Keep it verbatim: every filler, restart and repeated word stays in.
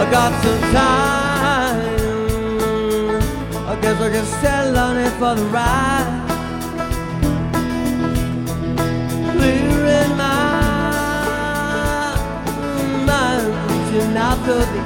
got some time. I guess I'll just settle on it for the ride. Clearing my mind, reaching out to the